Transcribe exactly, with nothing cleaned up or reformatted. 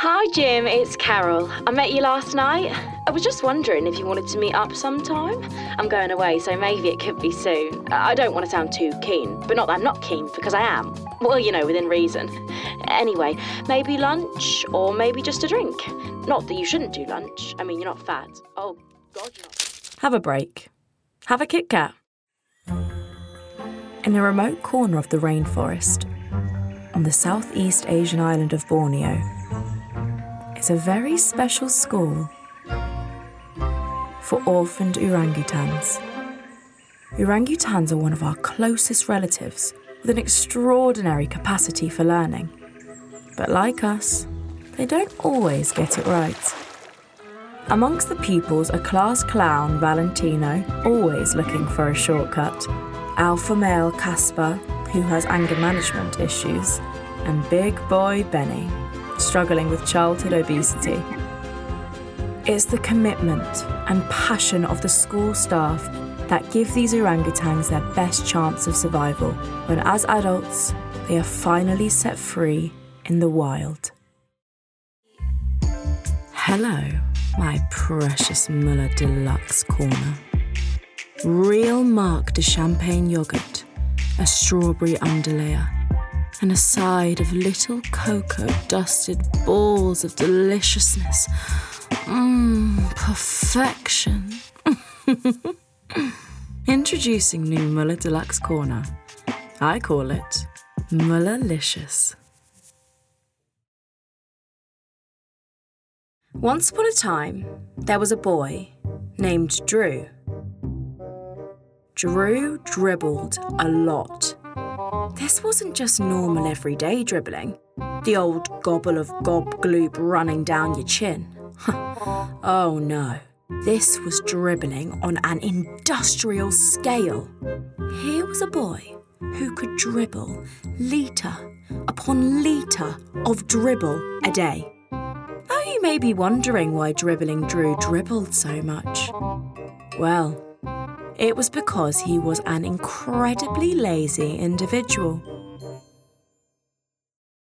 Hi Jim, it's Carol. I met you last night. I was just wondering if you wanted to meet up sometime. I'm going away, so maybe it could be soon. I don't want to sound too keen, but not that I'm not keen, because I am. Well, you know, within reason. Anyway, maybe lunch, or maybe just a drink. Not that you shouldn't do lunch. I mean, you're not fat. Oh, God, you're not. Have a break. Have a Kit Kat. In a remote corner of the rainforest, on the Southeast Asian island of Borneo, is a very special school for orphaned orangutans. Orangutans are one of our closest relatives with an extraordinary capacity for learning. But like us, they don't always get it right. Amongst the pupils are class clown Valentino, always looking for a shortcut, alpha male Casper, who has anger management issues, and big boy Benny, struggling with childhood obesity. It's the commitment and passion of the school staff that give these orangutans their best chance of survival when, as adults, they are finally set free in the wild. Hello, my precious Muller Deluxe Corner. Real Marc de Champagne yogurt, a strawberry underlayer, and a side of little cocoa-dusted balls of deliciousness. Mmm, perfection. Introducing new Muller Deluxe Corner. I call it Mullerlicious. Once upon a time, there was a boy named Drew. Drew dribbled a lot. This wasn't just normal everyday dribbling, the old gobble of gob gloop running down your chin. Oh no, this was dribbling on an industrial scale. Here was a boy who could dribble litre upon litre of dribble a day. Now you may be wondering why Dribbling Drew dribbled so much. Well, it was because he was an incredibly lazy individual.